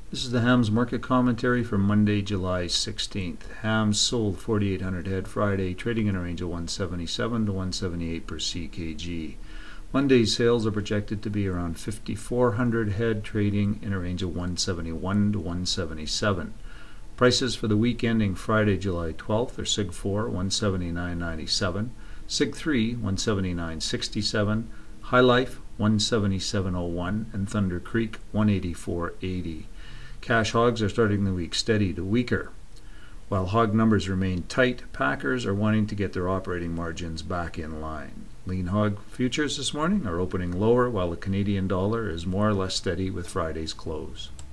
This is the Hams market commentary for Monday, July 16th. Hams sold 4,800 head Friday, trading in a range of 177 to 178 per CKG. Monday's sales are projected to be around 5,400 head, trading in a range of 171 to 177. Prices for the week ending Friday, July 12th are SIG 4, 179.97, SIG 3, 179.67, High Life, 177.01, and Thunder Creek, 184.80. Cash hogs are starting the week steady to weaker. While hog numbers remain tight, packers are wanting to get their operating margins back in line. Lean hog futures this morning are opening lower, while the Canadian dollar is more or less steady with Friday's close.